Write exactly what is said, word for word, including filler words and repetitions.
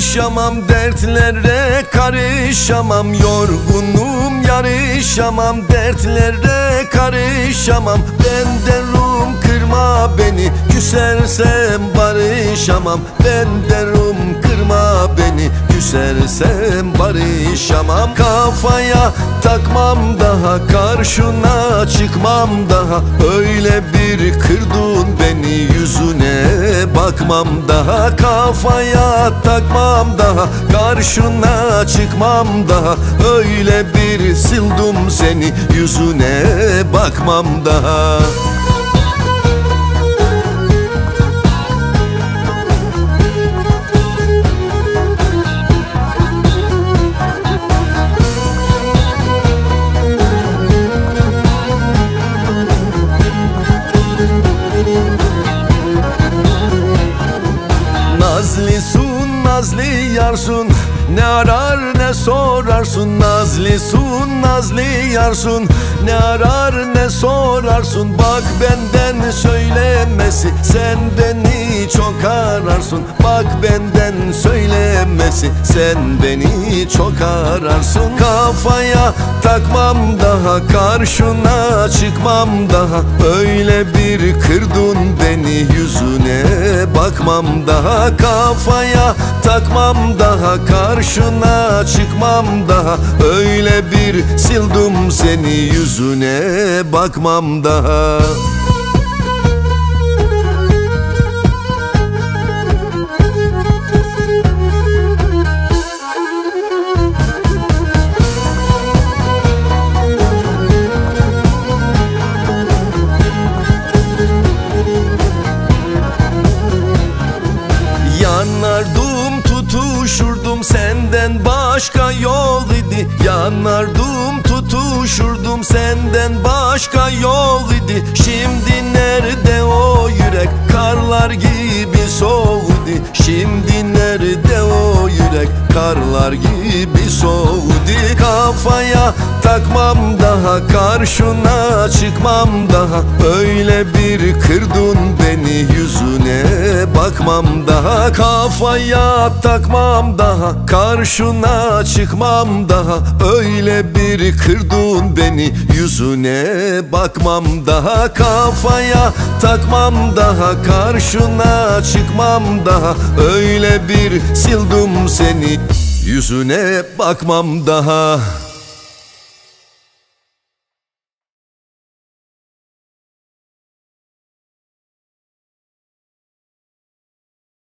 yarışamam, dertlere karışamam. Yorgunum yarışamam, dertlere karışamam. Benden rum kırma beni, küsersem barışamam. Benden rum kırma beni, küsersem barışamam. Kafaya takmam daha, karşına çıkmam daha. Öyle bir kırdın beni, yüzüne bakmam daha. Kafaya takmam daha, karşına çıkmam daha. Öyle bir sildim seni, yüzüne bakmam daha. Nazlisun, nazlı yarsın, ne arar ne sorarsın. Nazlisun, nazlı yarsın, ne arar ne sorarsın. Bak benden söylemesi, sen beni çok ararsın. Bak benden söylemesi, sen beni çok ararsın. Kafaya takmam daha, karşına çıkmam daha. Öyle bir kırdın beni, yüzüne bakmam daha. Kafaya takmam daha, karşına çıkmam daha. Öyle bir sildim seni, yüzüne bakmam daha. Yanardım, tutuşurdum, senden başka yok idi. Yanardım, tutuşurdum, senden başka yok idi. Şimdi nerede o yürek, karlar gibi soğudu. Şimdi nerede o yürek, karlar gibi soğudu. Kafaya takmam daha, karşına çıkmam daha. Öyle bir kırdın beni, yüzüne bakmam daha. Kafaya takmam daha, karşına çıkmam daha. Öyle bir kırdın beni, yüzüne bakmam daha. Kafaya takmam daha, karşına çıkmam daha. Öyle bir sildim seni, yüzüne bakmam daha.